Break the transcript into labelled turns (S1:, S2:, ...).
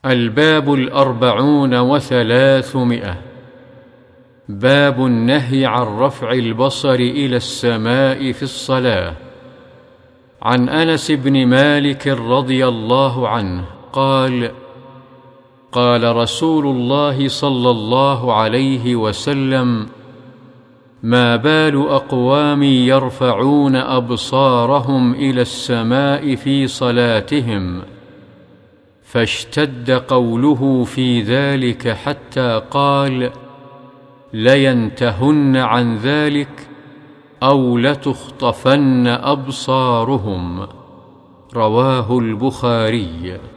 S1: الباب 443. باب النهي عن رفع البصر إلى السماء في الصلاة. عن أنس بن مالك رضي الله عنه قال: قال رسول الله صلى الله عليه وسلم: ما بال أقوام يرفعون أبصارهم إلى السماء في صلاتهم؟ فاشتد قوله في ذلك حتى قال: لينتهن عن ذلك أو لتخطفن أبصارهم. رواه البخاري.